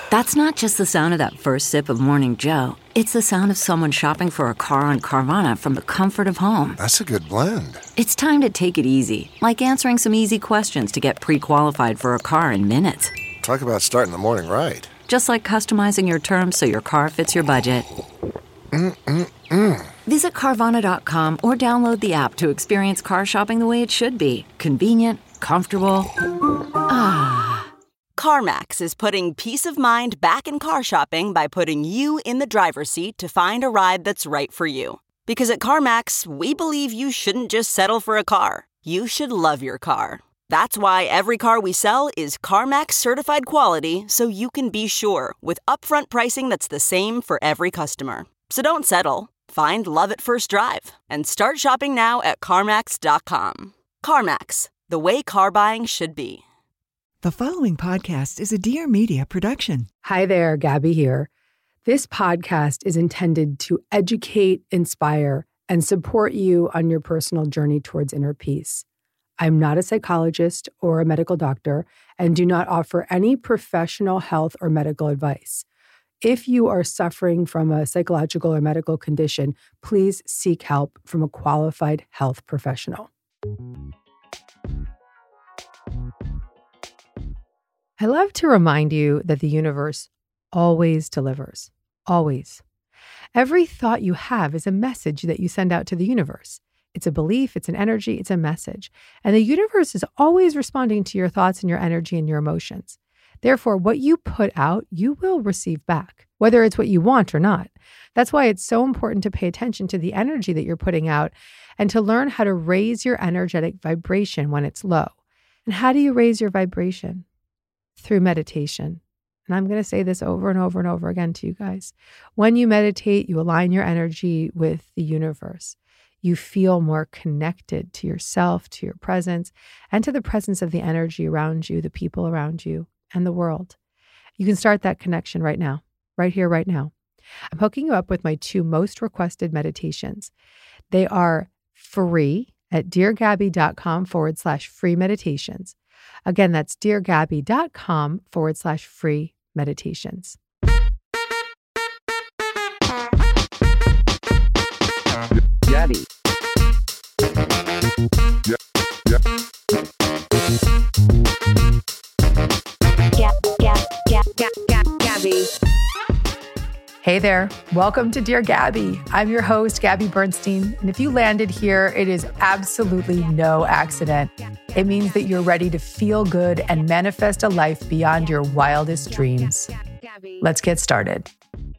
That's not just the sound of that first sip of Morning Joe. It's the sound of someone shopping for a car on Carvana from the comfort of home. That's a good blend. It's time to take it easy, like answering some easy questions to get pre-qualified for a car in minutes. Talk about starting the morning right. Just like customizing your terms so your car fits your budget. Visit Carvana.com or download the app to experience car shopping the way it should be. Convenient, comfortable. CarMax is putting peace of mind back in car shopping by putting you in the driver's seat to find a ride that's right for you. Because at CarMax, we believe you shouldn't just settle for a car. You should love your car. That's why every car we sell is CarMax certified quality, so you can be sure with upfront pricing that's the same for every customer. So don't settle. Find love at first drive and start shopping now at CarMax.com. CarMax, the way car buying should be. The following podcast is a Dear Media production. Hi there, Gabby here. This podcast is intended to educate, inspire, and support you on your personal journey towards inner peace. I'm not a psychologist or a medical doctor and do not offer any professional health or medical advice. If you are suffering from a psychological or medical condition, please seek help from a qualified health professional. I love to remind you that the universe always delivers. Always. Every thought you have is a message that you send out to the universe. It's a belief, it's an energy, it's a message. And the universe is always responding to your thoughts and your energy and your emotions. Therefore, what you put out, you will receive back, whether it's what you want or not. That's why it's so important to pay attention to the energy that you're putting out and to learn how to raise your energetic vibration when it's low. And how do you raise your vibration? Through meditation. And I'm going to say this over and over and over again to you guys. When you meditate, you align your energy with the universe. You feel more connected to yourself, to your presence, and to the presence of the energy around you, the people around you, and the world. You can start that connection right now, right here, right now. I'm hooking you up with my 2 most requested meditations. They are free at deargabby.com/free meditations. Again, that's deargabby.com/free meditations. Gabby. Gabby. Hey there. Welcome to Dear Gabby. I'm your host, Gabby Bernstein. And if you landed here, it is absolutely no accident. It means that you're ready to feel good and manifest a life beyond your wildest dreams. Let's get started.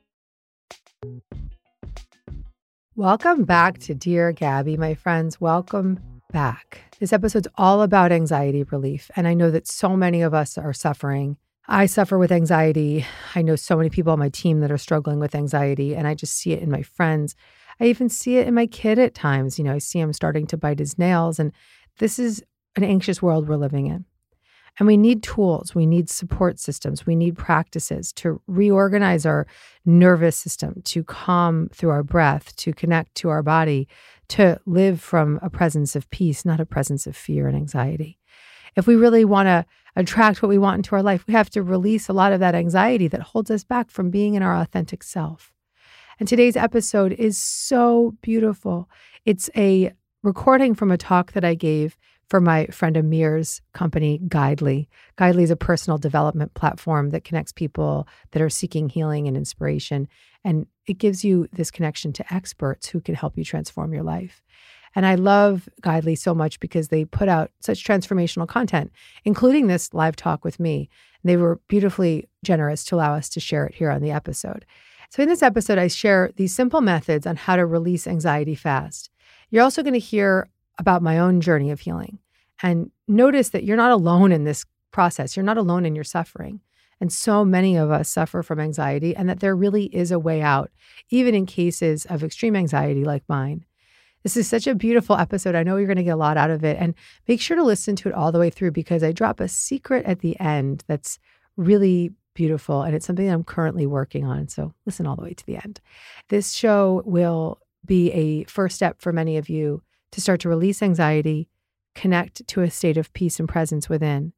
Welcome back to Dear Gabby, my friends. Welcome back. This episode's all about anxiety relief. And I know that so many of us are suffering. I suffer with anxiety. I know so many people on my team that are struggling with anxiety, and I just see it in my friends. I even see it in my kid at times. I see him starting to bite his nails, and this is an anxious world we're living in. And we need tools. We need support systems. We need practices to reorganize our nervous system, to calm through our breath, to connect to our body, to live from a presence of peace, not a presence of fear and anxiety. If we really want to attract what we want into our life, we have to release a lot of that anxiety that holds us back from being in our authentic self. And today's episode is so beautiful. It's a recording from a talk that I gave for my friend Amir's company, Guidely. Guidely is a personal development platform that connects people that are seeking healing and inspiration. And it gives you this connection to experts who can help you transform your life. And I love Guidely so much because they put out such transformational content, including this live talk with me. And they were beautifully generous to allow us to share it here on the episode. So in this episode, I share these simple methods on how to release anxiety fast. You're also going to hear about my own journey of healing. And notice that you're not alone in this process. You're not alone in your suffering. And so many of us suffer from anxiety, and that there really is a way out, even in cases of extreme anxiety like mine. This is such a beautiful episode. I know you're going to get a lot out of it. And make sure to listen to it all the way through, because I drop a secret at the end that's really beautiful. And it's something that I'm currently working on. So listen all the way to the end. This show will be a first step for many of you to start to release anxiety, connect to a state of peace and presence within.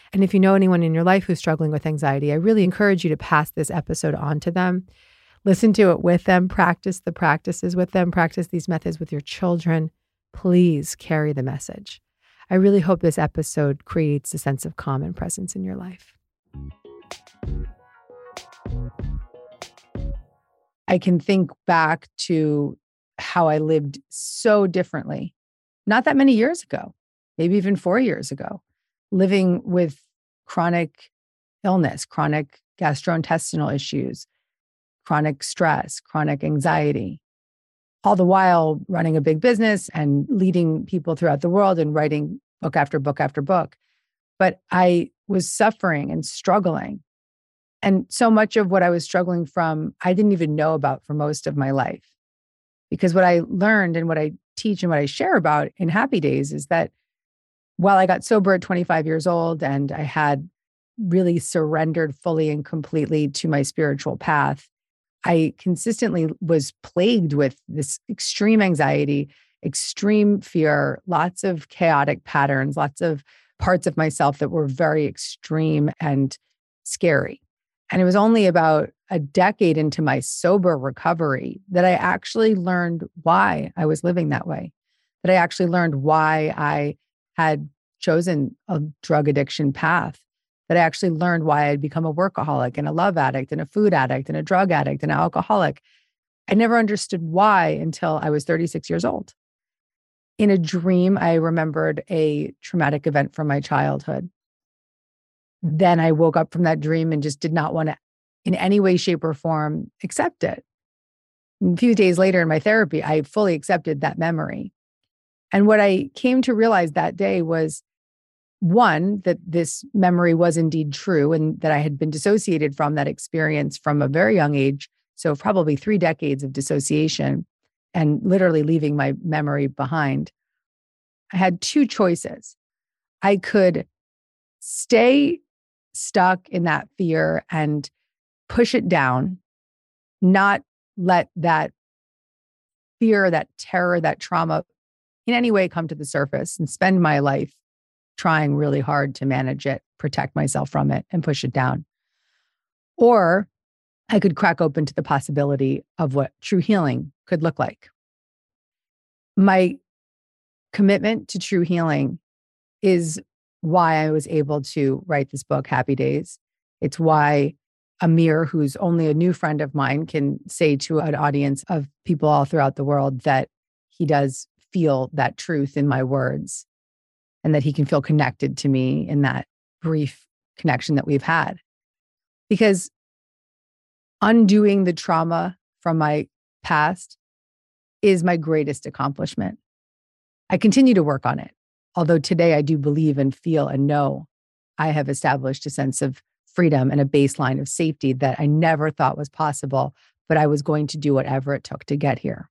And if you know anyone in your life who's struggling with anxiety, I really encourage you to pass this episode on to them. Listen to it with them, practice the practices with them, practice these methods with your children. Please carry the message. I really hope this episode creates a sense of calm and presence in your life. I can think back to how I lived so differently, not that many years ago, maybe even 4 years ago, living with chronic illness, chronic gastrointestinal issues, chronic stress, chronic anxiety, all the while running a big business and leading people throughout the world and writing book after book after book. But I was suffering and struggling. And so much of what I was struggling from, I didn't even know about for most of my life. Because what I learned and what I teach and what I share about in Happy Days is that while I got sober at 25 years old and I had really surrendered fully and completely to my spiritual path, I consistently was plagued with this extreme anxiety, extreme fear, lots of chaotic patterns, lots of parts of myself that were very extreme and scary. And it was only about a decade into my sober recovery that I actually learned why I was living that way, that I actually learned why I had chosen a drug addiction path, that I actually learned why I'd become a workaholic and a love addict and a food addict and a drug addict and an alcoholic. I never understood why until I was 36 years old. In a dream, I remembered a traumatic event from my childhood. Then I woke up from that dream and just did not want to, in any way, shape, or form, accept it. And a few days later in my therapy, I fully accepted that memory. And what I came to realize that day was, one, that this memory was indeed true and that I had been dissociated from that experience from a very young age. So probably 3 decades of dissociation and literally leaving my memory behind. I had 2 choices. I could stay stuck in that fear and push it down, not let that fear, that terror, that trauma in any way come to the surface and spend my life trying really hard to manage it, protect myself from it, and push it down. Or I could crack open to the possibility of what true healing could look like. My commitment to true healing is why I was able to write this book, Happy Days. It's why Amir, who's only a new friend of mine, can say to an audience of people all throughout the world that he does feel that truth in my words and that he can feel connected to me in that brief connection that we've had. Because undoing the trauma from my past is my greatest accomplishment. I continue to work on it. Although today I do believe and feel and know I have established a sense of freedom and a baseline of safety that I never thought was possible, but I was going to do whatever it took to get here.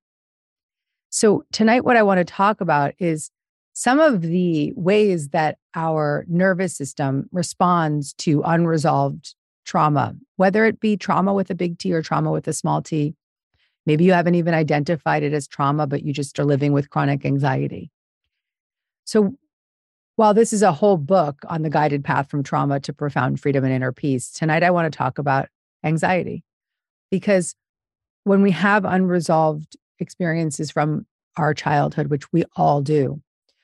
So tonight, what I want to talk about is some of the ways that our nervous system responds to unresolved trauma, whether it be trauma with a big T or trauma with a small t. Maybe you haven't even identified it as trauma, but you just are living with chronic anxiety. So while this is a whole book on the guided path from trauma to profound freedom and inner peace, tonight I want to talk about anxiety. Because when we have unresolved experiences from our childhood, which we all do,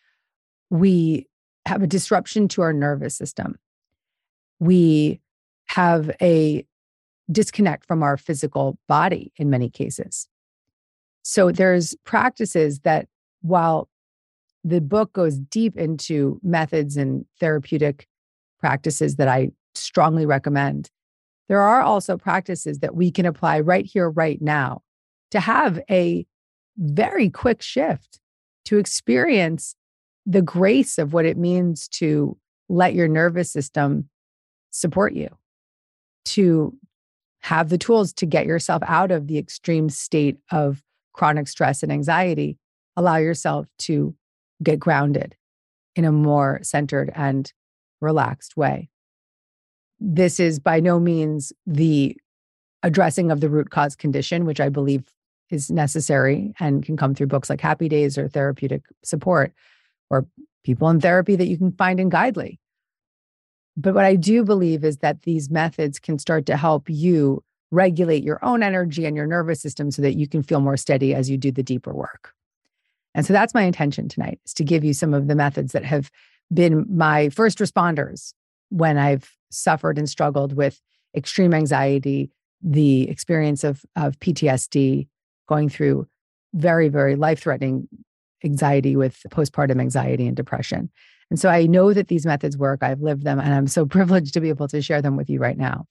we have a disruption to our nervous system. We have a disconnect from our physical body in many cases. So there's practices that, while the book goes deep into methods and therapeutic practices that I strongly recommend, there are also practices that we can apply right here, right now, to have a very quick shift, to experience the grace of what it means to let your nervous system support you, to have the tools to get yourself out of the extreme state of chronic stress and anxiety, allow yourself to get grounded in a more centered and relaxed way. This is by no means the addressing of the root cause condition, which I believe is necessary and can come through books like Happy Days or therapeutic support or people in therapy that you can find in Guidely. But what I do believe is that these methods can start to help you regulate your own energy and your nervous system so that you can feel more steady as you do the deeper work. And so that's my intention tonight, is to give you some of the methods that have been my first responders when I've suffered and struggled with extreme anxiety, the experience of PTSD, going through very, very life-threatening anxiety with postpartum anxiety and depression. And so I know that these methods work. I've lived them, and I'm so privileged to be able to share them with you right now.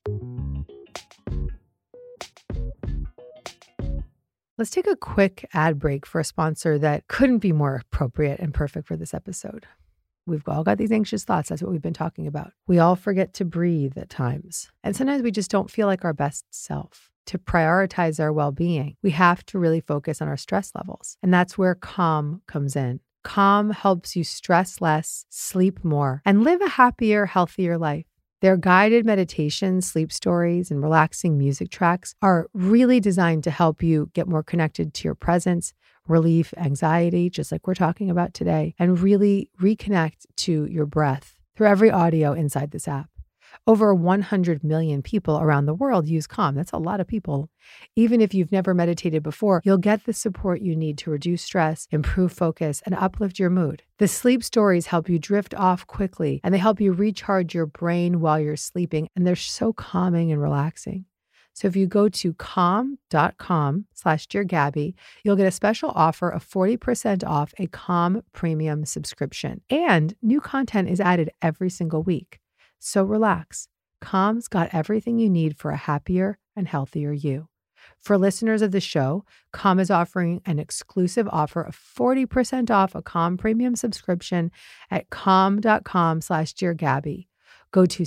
Let's take a quick ad break for a sponsor that couldn't be more appropriate and perfect for this episode. We've all got these anxious thoughts. That's what we've been talking about. We all forget to breathe at times. And sometimes we just don't feel like our best self. To prioritize our well-being, we have to really focus on our stress levels. And that's where Calm comes in. Calm helps you stress less, sleep more, and live a happier, healthier life. Their guided meditations, sleep stories, and relaxing music tracks are really designed to help you get more connected to your presence, relieve anxiety, just like we're talking about today, and really reconnect to your breath through every audio inside this app. Over 100 million people around the world use Calm. That's a lot of people. Even if you've never meditated before, you'll get the support you need to reduce stress, improve focus, and uplift your mood. The sleep stories help you drift off quickly, and they help you recharge your brain while you're sleeping, and they're so calming and relaxing. So if you go to calm.com/DearGabby, you'll get a special offer of 40% off a Calm premium subscription. And new content is added every single week. So relax. Calm's got everything you need for a happier and healthier you. For listeners of the show, Calm is offering an exclusive offer of 40% off a Calm premium subscription at calm.com/DearGabby. Go to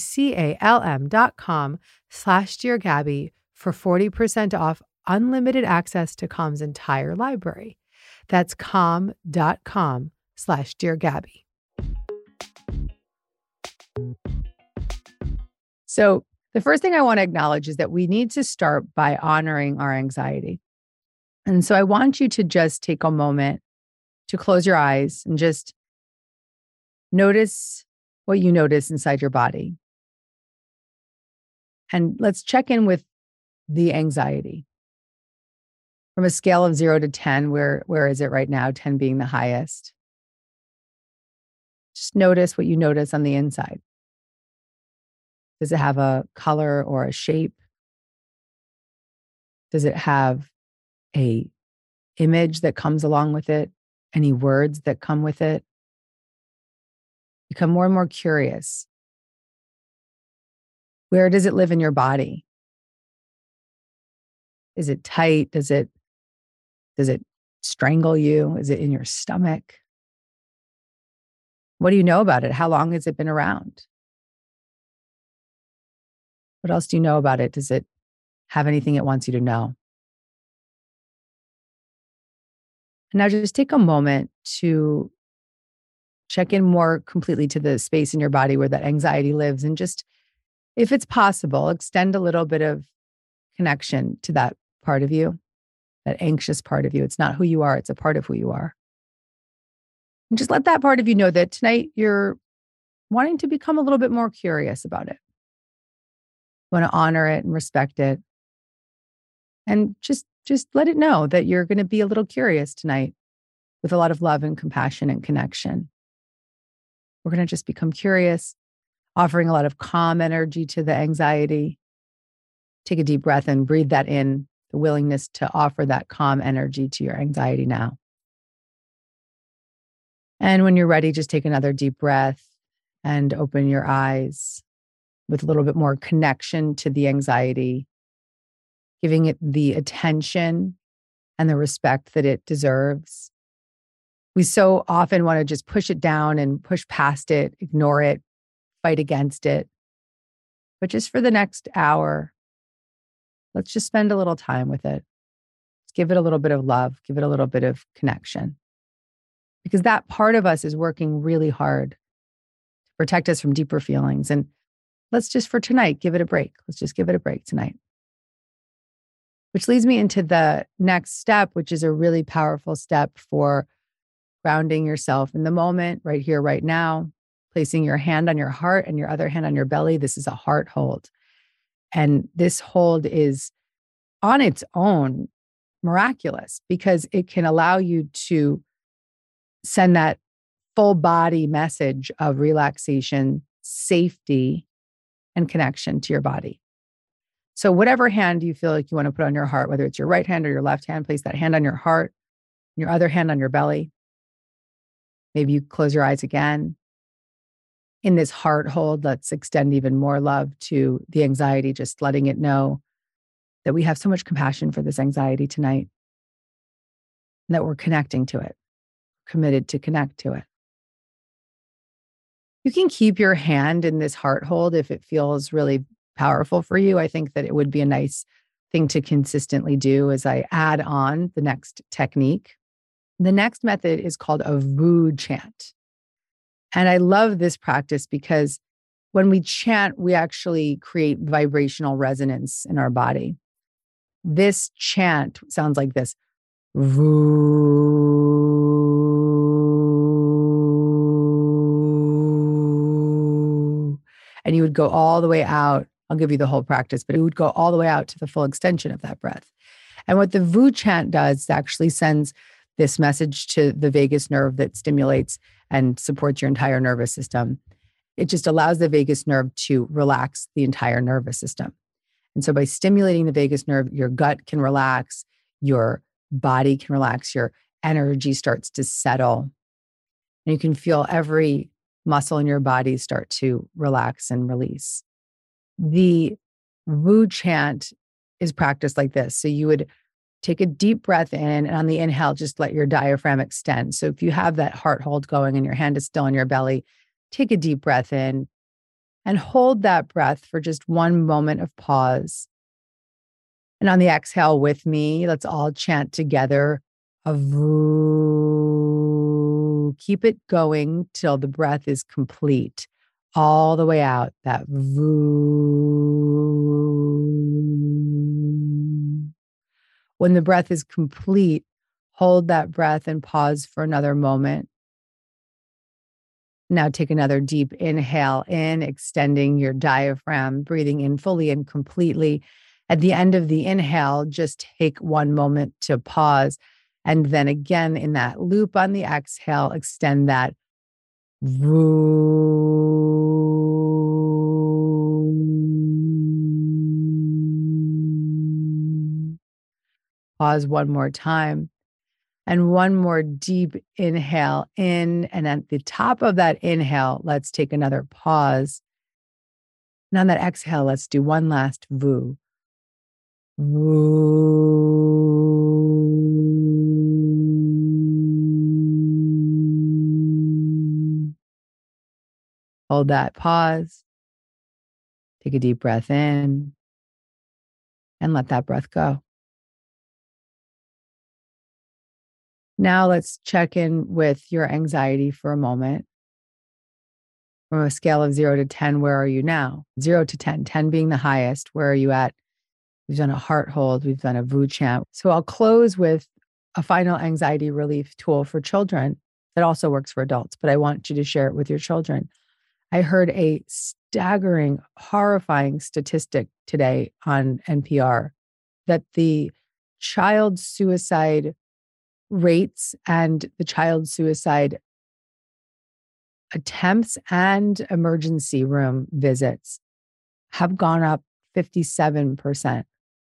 calm.com/DearGabby for 40% off unlimited access to Calm's entire library. That's calm.com/DearGabby. So the first thing I want to acknowledge is that we need to start by honoring our anxiety. And so I want you to just take a moment to close your eyes and just notice what you notice inside your body. And let's check in with the anxiety. From a scale of 0 to 10, where is it right now? 10 being the highest. Just notice what you notice on the inside. Does it have a color or a shape? Does it have an image that comes along with it? Any words that come with it? Become more and more curious. Where does it live in your body? Is it tight? Does it strangle you? Is it in your stomach? What do you know about it? How long has it been around? What else do you know about it? Does it have anything it wants you to know? And now just take a moment to check in more completely to the space in your body where that anxiety lives. And just, if it's possible, extend a little bit of connection to that part of you, that anxious part of you. It's not who you are. It's a part of who you are. And just let that part of you know that tonight you're wanting to become a little bit more curious about it. You want to honor it and respect it. And just let it know that you're going to be a little curious tonight with a lot of love and compassion and connection. We're going to just become curious, offering a lot of calm energy to the anxiety. Take a deep breath and breathe that in, the willingness to offer that calm energy to your anxiety now. And when you're ready, just take another deep breath and open your eyes with a little bit more connection to the anxiety, giving it the attention and the respect that it deserves. We so often want to just push it down and push past it, ignore it, fight against it. But just for the next hour, let's just spend a little time with it. Let's give it a little bit of love, give it a little bit of connection. Because that part of us is working really hard to protect us from deeper feelings. And let's just, for tonight, give it a break. Let's just give it a break tonight. Which leads me into the next step, which is a really powerful step for grounding yourself in the moment, right here, right now, placing your hand on your heart and your other hand on your belly. This is a heart hold. And this hold is on its own miraculous because it can allow you to send that full body message of relaxation, safety, and connection to your body. So whatever hand you feel like you want to put on your heart, whether it's your right hand or your left hand, place that hand on your heart, your other hand on your belly. Maybe you close your eyes again. In this heart hold, let's extend even more love to the anxiety, just letting it know that we have so much compassion for this anxiety tonight and that we're connecting to it, committed to connect to it. You can keep your hand in this heart hold if it feels really powerful for you. I think that it would be a nice thing to consistently do as I add on the next technique. The next method is called a VU chant. And I love this practice because when we chant, we actually create vibrational resonance in our body. This chant sounds like this. VU. And you would go all the way out. I'll give you the whole practice, but it would go all the way out to the full extension of that breath. And what the VU chant does is actually sends this message to the vagus nerve that stimulates and supports your entire nervous system. It just allows the vagus nerve to relax the entire nervous system. And so by stimulating the vagus nerve, your gut can relax, your body can relax, your energy starts to settle. And you can feel every muscle in your body start to relax and release. The VU chant is practiced like this. So you would take a deep breath in, and on the inhale, just let your diaphragm extend. So if you have that heart hold going and your hand is still on your belly, take a deep breath in and hold that breath for just one moment of pause. And on the exhale with me, let's all chant together a VU. Keep it going till the breath is complete, all the way out, that VU. When the breath is complete, hold that breath and pause for another moment. Now take another deep inhale in, extending your diaphragm, breathing in fully and completely. At the end of the inhale, just take one moment to pause. And then again, in that loop on the exhale, extend that VU. Pause one more time. And one more deep inhale in. And at the top of that inhale, let's take another pause. And on that exhale, let's do one last VU. VU. Hold that pause. Take a deep breath in. And let that breath go. Now let's check in with your anxiety for a moment. From a scale of 0 to 10, where are you now? 0 to 10, 10 being the highest. Where are you at? We've done a heart hold. We've done a VU chant. So I'll close with a final anxiety relief tool for children that also works for adults, but I want you to share it with your children. I heard a staggering, horrifying statistic today on NPR that the child suicide rates and the child suicide attempts and emergency room visits have gone up 57%.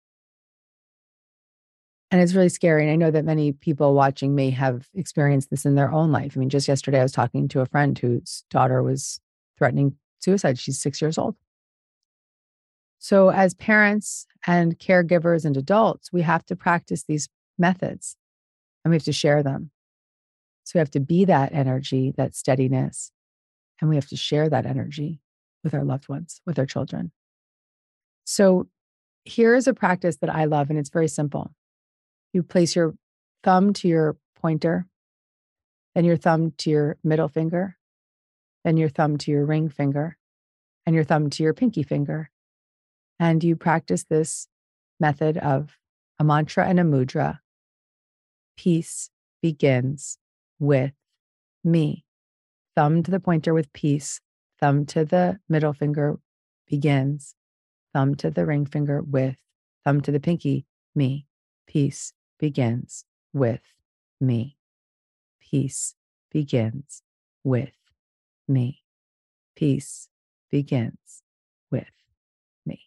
And it's really scary. And I know that many people watching may have experienced this in their own life. I mean, just yesterday I was talking to a friend whose daughter was threatening suicide. She's 6 years old. So as parents and caregivers and adults, we have to practice these methods. And we have to share them. So we have to be that energy, that steadiness. And we have to share that energy with our loved ones, with our children. So here is a practice that I love, and it's very simple. You place your thumb to your pointer, then your thumb to your middle finger, then your thumb to your ring finger, and your thumb to your pinky finger. And you practice this method of a mantra and a mudra. Peace begins with me. thumb to the pointer with peace, thumb to the middle finger begins, thumb to the ring finger with, thumb to the pinky, me. Peace begins with me. Peace begins with me. Peace begins with me.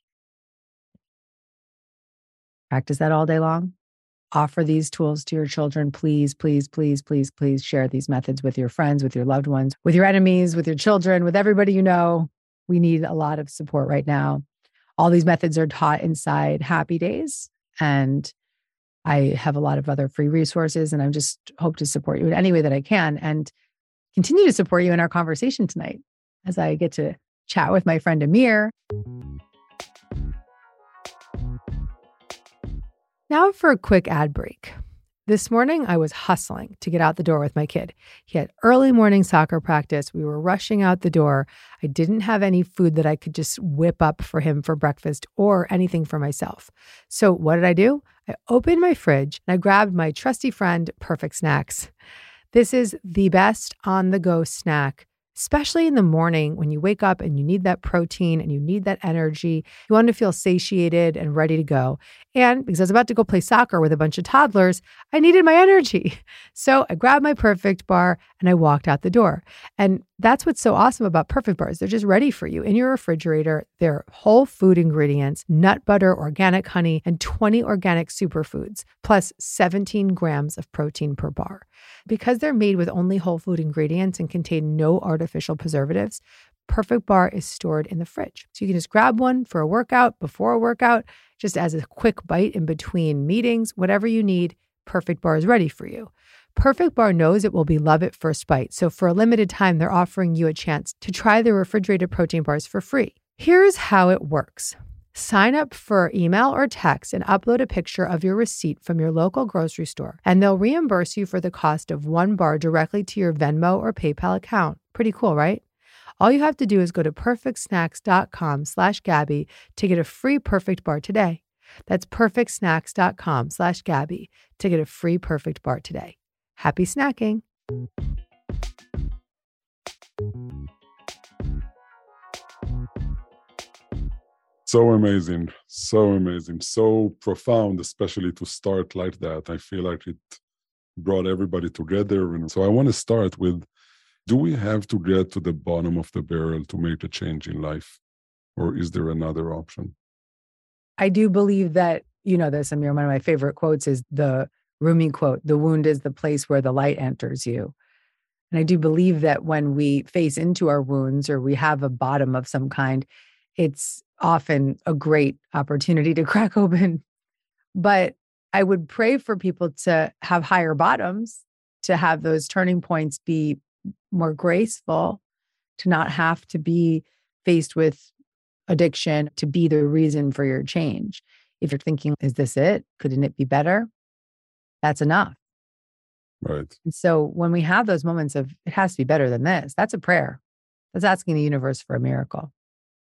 Practice that all day long. Offer these tools to your children. Please, please, please, please, please share these methods with your friends, with your loved ones, with your enemies, with your children, with everybody you know. We need a lot of support right now. All these methods are taught inside Happy Days, and I have a lot of other free resources, and I just hope to support you in any way that I can and continue to support you in our conversation tonight as I get to chat with my friend Amir. Now for a quick ad break. This morning, I was hustling to get out the door with my kid. He had early morning soccer practice. We were rushing out the door. I didn't have any food that I could just whip up for him for breakfast or anything for myself. So what did I do? I opened my fridge and I grabbed my trusty friend, Perfect Snacks. This is the best on-the-go snack, especially in the morning when you wake up and you need that protein and you need that energy. You want to feel satiated and ready to go. And because I was about to go play soccer with a bunch of toddlers, I needed my energy. So I grabbed my Perfect Bar and I walked out the door. And that's what's so awesome about Perfect Bars. They're just ready for you in your refrigerator. They're whole food ingredients, nut butter, organic honey, and 20 organic superfoods, plus 17 grams of protein per bar. Because they're made with only whole food ingredients and contain no artificial preservatives, Perfect Bar is stored in the fridge. So you can just grab one for a workout, before a workout, just as a quick bite in between meetings, whatever you need, Perfect Bar is ready for you. Perfect Bar knows it will be love at first bite. So for a limited time, they're offering you a chance to try their refrigerated protein bars for free. Here's how it works. Sign up for email or text and upload a picture of your receipt from your local grocery store, and they'll reimburse you for the cost of one bar directly to your Venmo or PayPal account. Pretty cool, right? All you have to do is go to perfectsnacks.com/Gabby to get a free Perfect Bar today. That's perfectsnacks.com/Gabby to get a free Perfect Bar today. Happy snacking. So amazing, so profound, especially to start like that. I feel like it brought everybody together. And so I want to start with, do we have to get to the bottom of the barrel to make a change in life? Or is there another option? I do believe that, you know this, Amir, one of my favorite quotes is the Rumi quote, "The wound is the place where the light enters you." And I do believe that when we face into our wounds or we have a bottom of some kind, it's often a great opportunity to crack open. But I would pray for people to have higher bottoms, to have those turning points be more graceful, to not have to be faced with addiction to be the reason for your change. If you're thinking, is this it? Couldn't it be better? That's enough. Right. And so when we have those moments of, it has to be better than this, that's a prayer. That's asking the universe for a miracle.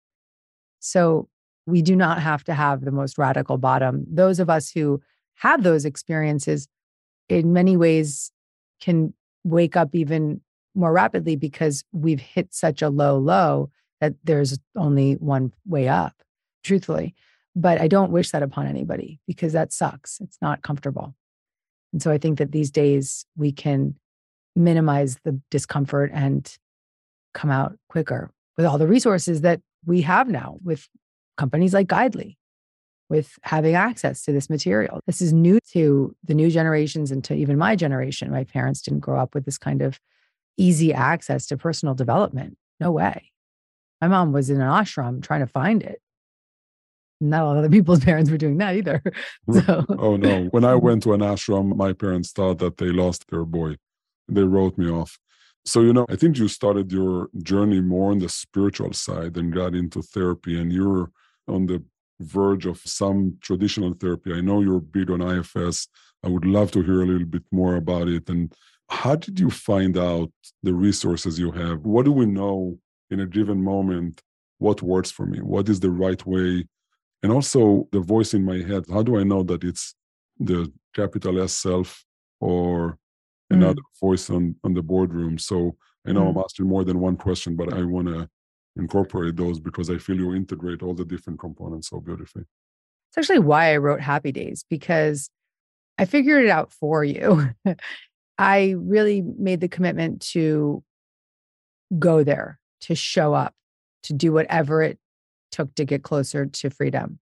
So we do not have to have the most radical bottom. Those of us who have those experiences in many ways can wake up even more rapidly because we've hit such a low that there's only one way up, truthfully. But I don't wish that upon anybody because that sucks. It's not comfortable. And so I think that these days we can minimize the discomfort and come out quicker with all the resources that we have now with companies like Guidely, with having access to this material. This is new to the new generations and to even my generation. My parents didn't grow up with this kind of easy access to personal development. No way. My mom was in an ashram trying to find it. Not a lot of other people's parents were doing that either. So. Oh no. When I went to an ashram, my parents thought that they lost their boy. They wrote me off. So, I think you started your journey more on the spiritual side and got into therapy, and you're on the verge of some traditional therapy. I know you're big on IFS. I would love to hear a little bit more about it. And how did you find out the resources you have? What do we know in a given moment? What works for me? What is the right way? And also the voice in my head. How do I know that it's the capital S self or another voice on the boardroom? So I know I'm asking more than one question, but I want to incorporate those because I feel you integrate all the different components so beautifully. It's actually why I wrote Happy Days, because I figured it out for you. I really made the commitment to go there, to show up, to do whatever it took to get closer to freedom.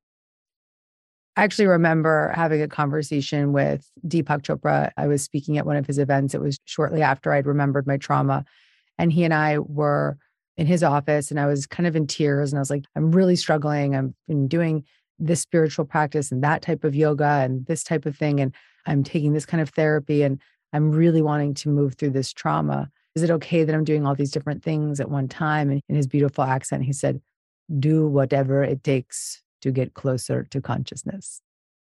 I actually remember having a conversation with Deepak Chopra. I was speaking at one of his events. It was shortly after I'd remembered my trauma. And he and I were in his office, and I was kind of in tears. And I was like, I'm really struggling. I've been doing this spiritual practice and that type of yoga and this type of thing. And I'm taking this kind of therapy, and I'm really wanting to move through this trauma. Is it okay that I'm doing all these different things at one time? And in his beautiful accent, he said, do whatever it takes to get closer to consciousness.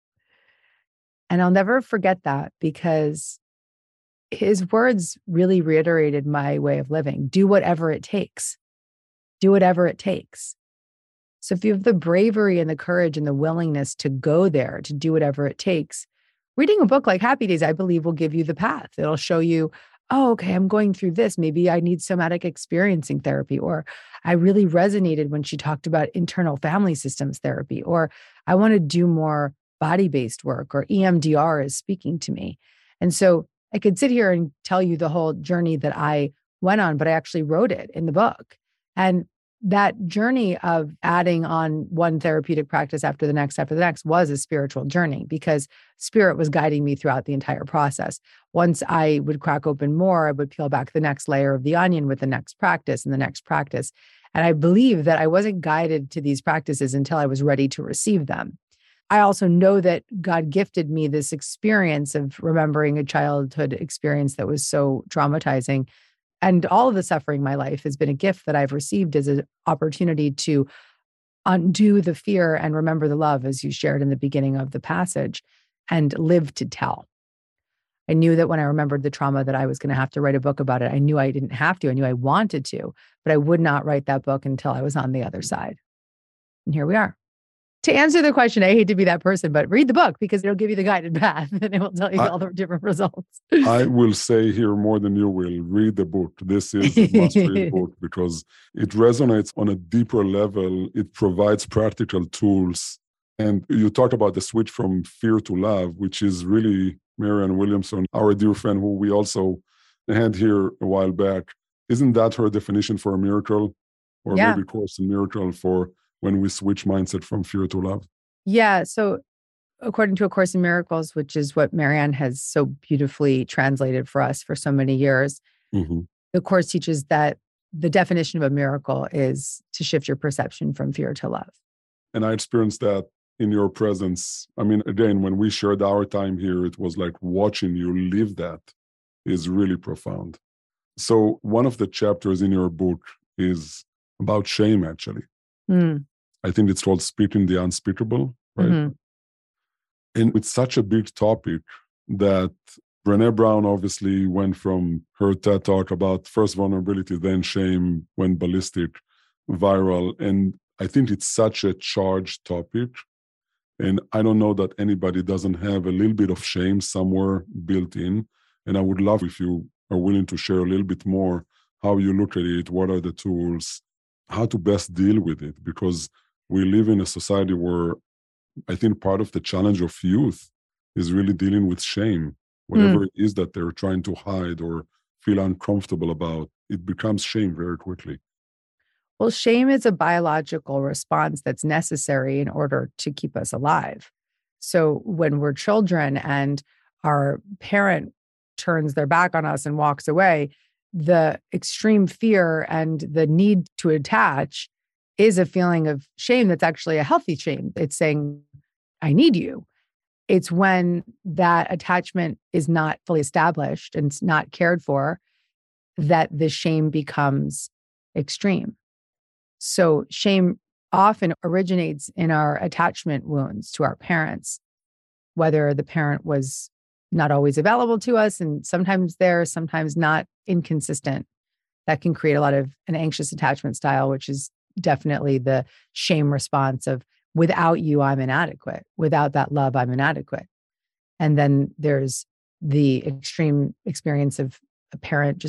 And I'll never forget that, because his words really reiterated my way of living. Do whatever it takes. Do whatever it takes. So if you have the bravery and the courage and the willingness to go there, to do whatever it takes, reading a book like Happy Days, I believe, will give you the path. It'll show you, oh, okay, I'm going through this. Maybe I need somatic experiencing therapy. Or I really resonated when she talked about internal family systems therapy. Or I want to do more body-based work, or EMDR is speaking to me. And so I could sit here and tell you the whole journey that I went on, but I actually wrote it in the book. And that journey of adding on one therapeutic practice after the next was a spiritual journey, because spirit was guiding me throughout the entire process. Once I would crack open more, I would peel back the next layer of the onion with the next practice and the next practice. And I believe that I wasn't guided to these practices until I was ready to receive them. I also know that God gifted me this experience of remembering a childhood experience that was so traumatizing. And all of the suffering in my life has been a gift that I've received as an opportunity to undo the fear and remember the love, as you shared in the beginning of the passage, and live to tell. I knew that when I remembered the trauma that I was going to have to write a book about it. I knew I didn't have to. I knew I wanted to, but I would not write that book until I was on the other side. And here we are. To answer the question, I hate to be that person, but read the book, because it'll give you the guided path and it will tell you all the different results. I will say here more than you will, read the book. This is a must-read book because it resonates on a deeper level. It provides practical tools. And you talk about the switch from fear to love, which is really Marianne Williamson, our dear friend, who we also had here a while back. Isn't that her definition for a miracle? Or maybe Course in Miracle for when we switch mindset from fear to love? Yeah. So according to A Course in Miracles, which is what Marianne has so beautifully translated for us for so many years, the Course teaches that the definition of a miracle is to shift your perception from fear to love. And I experienced that in your presence. I mean, again, when we shared our time here, it was like watching you live that is really profound. So one of the chapters in your book is about shame, actually. I think it's called Speaking the Unspeakable, right? And it's such a big topic that Brené Brown obviously went from her TED Talk about first vulnerability, then shame, went ballistic, viral. And I think it's such a charged topic. And I don't know that anybody doesn't have a little bit of shame somewhere built in. And I would love if you are willing to share a little bit more how you look at it, what are the tools, how to best deal with it, because we live in a society where I think part of the challenge of youth is really dealing with shame. Whatever it is that they're trying to hide or feel uncomfortable about, it becomes shame very quickly. Well, shame is a biological response that's necessary in order to keep us alive. So when we're children and our parent turns their back on us and walks away, the extreme fear and the need to attach is a feeling of shame that's actually a healthy shame. It's saying, I need you. It's when that attachment is not fully established and it's not cared for that the shame becomes extreme. So shame often originates in our attachment wounds to our parents, whether the parent was not always available to us and sometimes there, sometimes not, inconsistent. That can create a lot of an anxious attachment style, which is definitely the shame response of without you, I'm inadequate. Without that love, I'm inadequate. And then there's the extreme experience of a parent just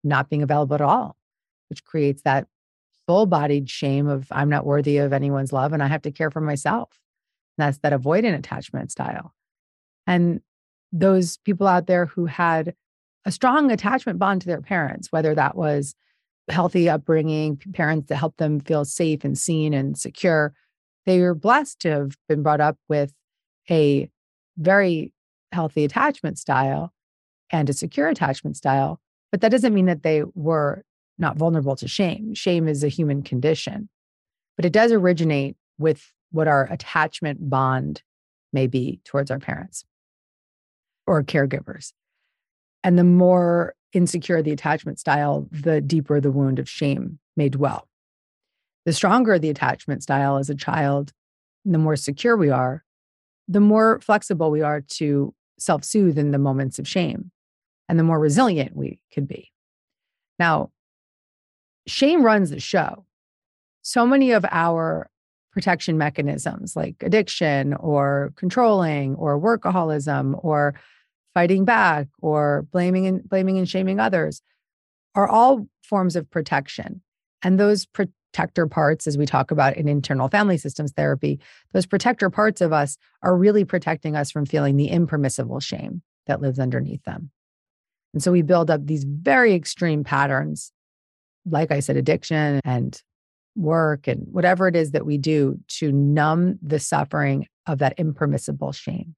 not being available at all, which creates that full-bodied shame of I'm not worthy of anyone's love and I have to care for myself. And that's that avoidant attachment style. And those people out there who had a strong attachment bond to their parents, whether that was healthy upbringing, parents that helped them feel safe and seen and secure, they were blessed to have been brought up with a very healthy attachment style and a secure attachment style. But that doesn't mean that they were not vulnerable to shame. Shame is a human condition, but it does originate with what our attachment bond may be towards our parents or caregivers. And the more insecure the attachment style, the deeper the wound of shame may dwell. The stronger the attachment style as a child, the more secure we are, the more flexible we are to self-soothe in the moments of shame, and the more resilient we could be. Now, shame runs the show. So many of our protection mechanisms like addiction or controlling or workaholism or fighting back or blaming and shaming others are all forms of protection. And those protector parts, as we talk about in internal family systems therapy, those protector parts of us are really protecting us from feeling the impermissible shame that lives underneath them. And so we build up these very extreme patterns, like I said, addiction and work and whatever it is that we do to numb the suffering of that impermissible shame.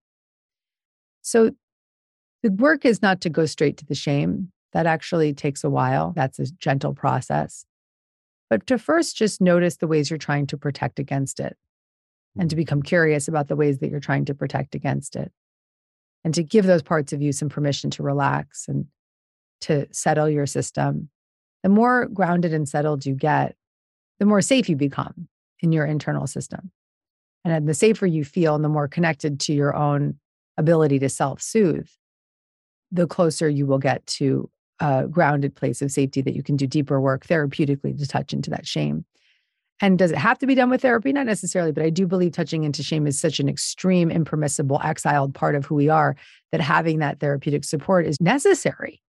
So the work is not to go straight to the shame. That actually takes a while. That's a gentle process. But to first just notice the ways you're trying to protect against it and to become curious about the ways that you're trying to protect against it and to give those parts of you some permission to relax and to settle your system. The more grounded and settled you get, the more safe you become in your internal system. And the safer you feel and the more connected to your own ability to self-soothe, the closer you will get to a grounded place of safety that you can do deeper work therapeutically to touch into that shame. And does it have to be done with therapy? Not necessarily, but I do believe touching into shame is such an extreme, impermissible, exiled part of who we are that having that therapeutic support is necessary,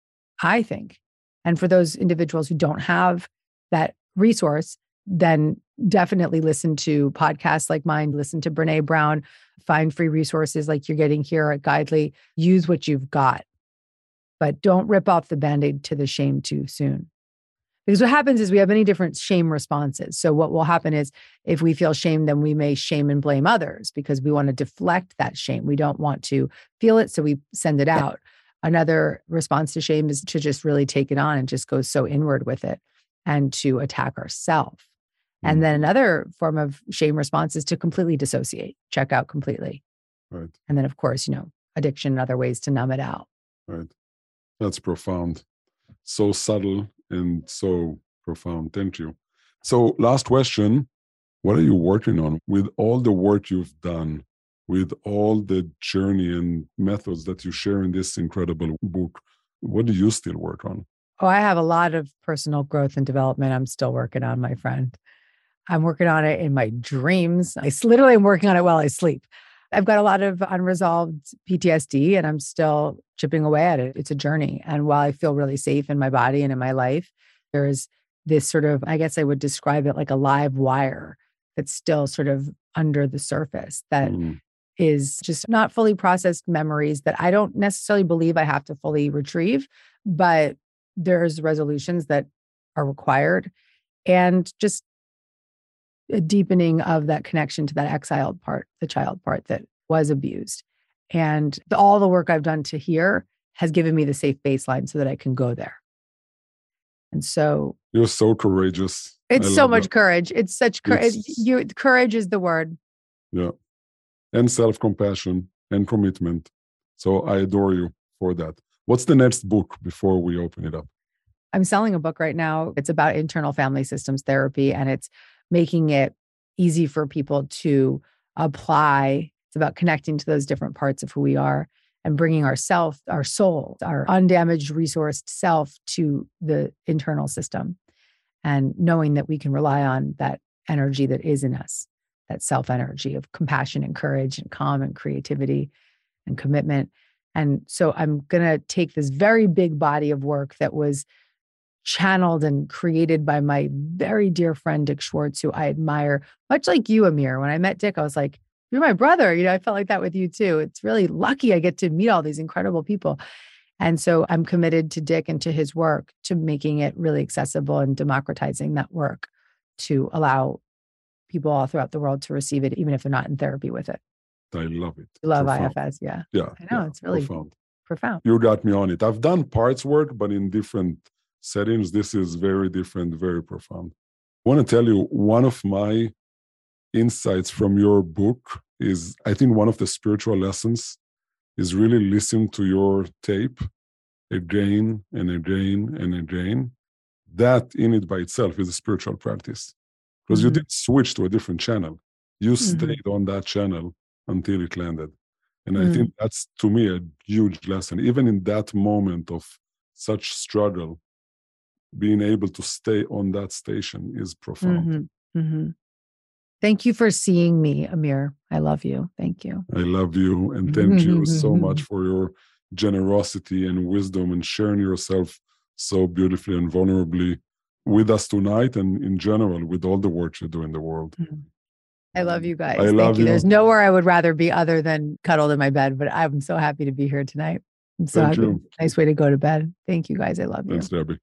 I think. And for those individuals who don't have that resource, then definitely listen to podcasts like mine, listen to Brene Brown, find free resources like you're getting here at Guidely, use what you've got, but don't rip off the Band-Aid to the shame too soon. Because what happens is we have many different shame responses. So what will happen is if we feel shame, then we may shame and blame others because we want to deflect that shame. We don't want to feel it, so we send it out. Another response to shame is to just really take it on and just go so inward with it and to attack ourselves. And then another form of shame response is to completely dissociate, check out completely. Right. And then, of course, addiction and other ways to numb it out. Right. That's profound. So subtle and so profound. Thank you. So last question, what are you working on with all the work you've done, with all the journey and methods that you share in this incredible book? What do you still work on? Oh, I have a lot of personal growth and development I'm still working on, my friend. I'm working on it in my dreams. I literally am working on it while I sleep. I've got a lot of unresolved PTSD and I'm still chipping away at it. It's a journey. And while I feel really safe in my body and in my life, there is this sort of, I guess I would describe it like a live wire that's still sort of under the surface that is just not fully processed memories that I don't necessarily believe I have to fully retrieve, but there's resolutions that are required and just a deepening of that connection to that exiled part, the child part that was abused. And all the work I've done to here has given me the safe baseline so that I can go there. And so you're so courageous. It's so much courage. It's such courage. Courage is the word. Yeah. And self-compassion and commitment. So I adore you for that. What's the next book before we open it up? I'm selling a book right now. It's about internal family systems therapy, and it's making it easy for people to apply. It's about connecting to those different parts of who we are and bringing our self, our soul, our undamaged, resourced self to the internal system and knowing that we can rely on that energy that is in us, that self energy of compassion and courage and calm and creativity and commitment. And so I'm going to take this very big body of work that was channeled and created by my very dear friend, Dick Schwartz, who I admire, much like you, Amir. When I met Dick, I was like, you're my brother. I felt like that with you too. It's really lucky I get to meet all these incredible people. And so I'm committed to Dick and to his work, to making it really accessible and democratizing that work to allow people all throughout the world to receive it, even if they're not in therapy with it. I love it. I love Profound. IFS. Yeah. Yeah. I know. It's really profound. You got me on it. I've done parts work, but in different settings. This is very different, very profound. I want to tell you, one of my insights from your book is, I think one of the spiritual lessons is really listen to your tape again and again and again. That in it by itself is a spiritual practice, because you didn't switch to a different channel. You stayed on that channel until it landed. And I think that's, to me, a huge lesson. Even in that moment of such struggle, being able to stay on that station is profound. Thank you for seeing me, Amir. I love you. Thank you. I love you. And thank you so much for your generosity and wisdom and sharing yourself so beautifully and vulnerably with us tonight, and in general with all the work you do in the world. I love you guys. I love you. There's nowhere I would rather be other than cuddled in my bed, but I'm so happy to be here tonight. I'm so happy. Nice way to go to bed. Thank you guys. I love you. Thanks, Debbie.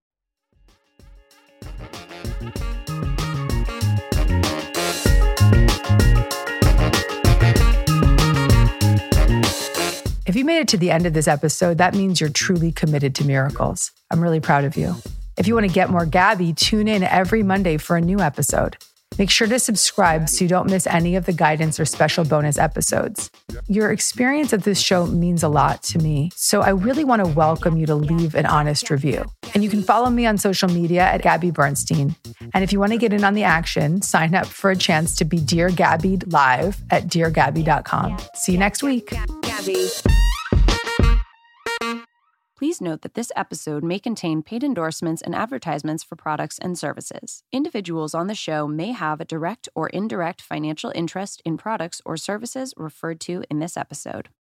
If you made it to the end of this episode, that means you're truly committed to miracles. I'm really proud of you. If you want to get more Gabby, tune in every Monday for a new episode. Make sure to subscribe so you don't miss any of the guidance or special bonus episodes. Your experience of this show means a lot to me, so I really want to welcome you to leave an honest review. And you can follow me on social media at Gabby Bernstein. And if you want to get in on the action, sign up for a chance to be Dear Gabbied live at deargabby.com. See you next week. Gabby. Please note that this episode may contain paid endorsements and advertisements for products and services. Individuals on the show may have a direct or indirect financial interest in products or services referred to in this episode.